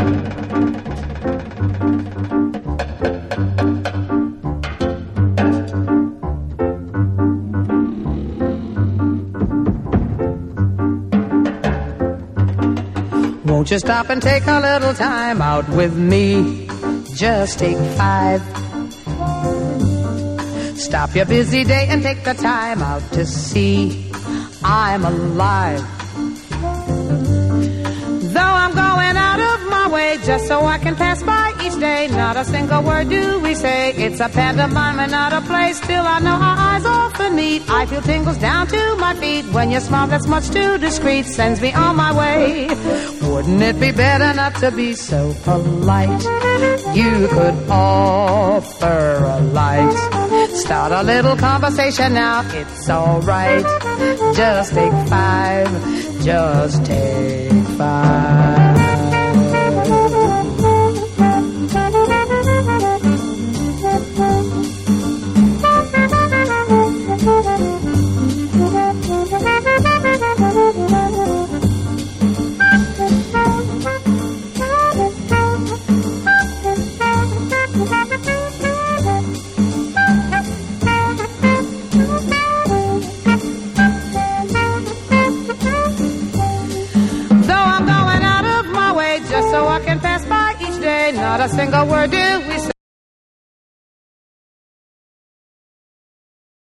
Won't you stop and take a little time out with me? Just take 5. Stop your busy day and take the time out to see I'm alive. Though I'm going out of my way just so I can pass by each day, not a single word do we say. It's a pantomime and not a play. Still I know our eyes often meet. I feel tingles down to my feet when your smile that's much too discreet sends me on my way. Wouldn't it be better not to be so polite? You could offer a light. Start a little conversation now, it's alright. Just take 5, just take 5. Not a single word do we